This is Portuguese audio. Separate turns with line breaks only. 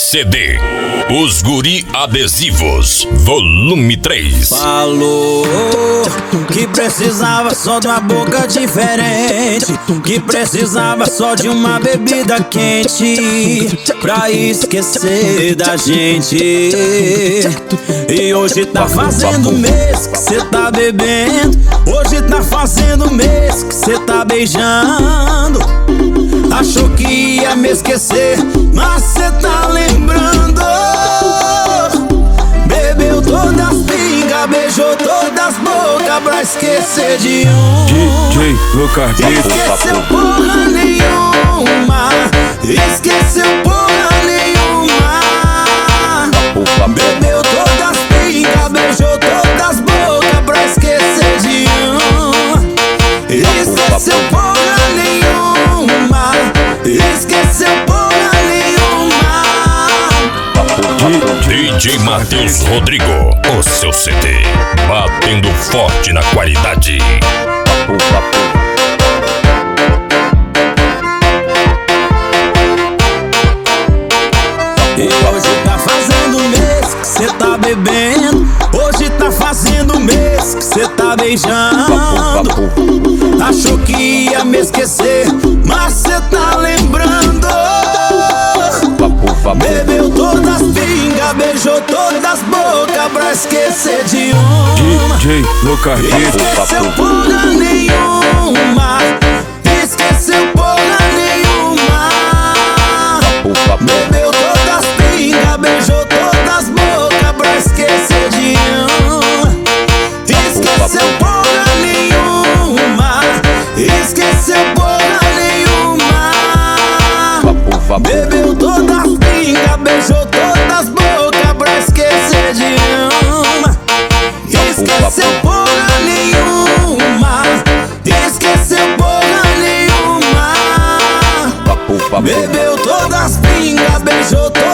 CD Os Guri Adesivos, volume 3.
Falou que precisava só de uma boca diferente, que precisava só de uma bebida quente pra esquecer da gente. E hoje tá fazendo mês que cê tá bebendo, hoje tá fazendo mês que cê tá beijando. Achou que ia me esquecer, mas cê tá lembrando. Bebeu todas as pingas, beijou todas as bocas pra esquecer de um.
DJ Lucas
Esqueceu porra nenhuma, esqueceu porra nenhuma. Bebeu todas as pingas, beijou todas as bocas pra esquecer de um. Esqueceu porra nenhuma, esqueceu porra nenhuma.
DJ Matheus Rodrigo, o seu CD, batendo forte na qualidade.
E hoje tá fazendo mês que cê tá bebendo, hoje tá fazendo mês que cê tá beijando. Achou que ia me esquecer, mas cê tá lembrando. Bebeu todas as pingas, beijou todas as bocas pra esquecer de uma.
DJ Lucas
Esqueceu porra nenhuma, esqueceu porra nenhuma. Bebeu todas as pingas, beijou todas as bocas pra esquecer de uma. Esqueceu porra nenhuma, esqueceu porra nenhuma. Bebeu todas as pingas, beijou todas as bocas pra esquecer de uma. Esqueceu porra nenhuma, esqueceu porra nenhuma. Bebeu todas as pingas, beijou todas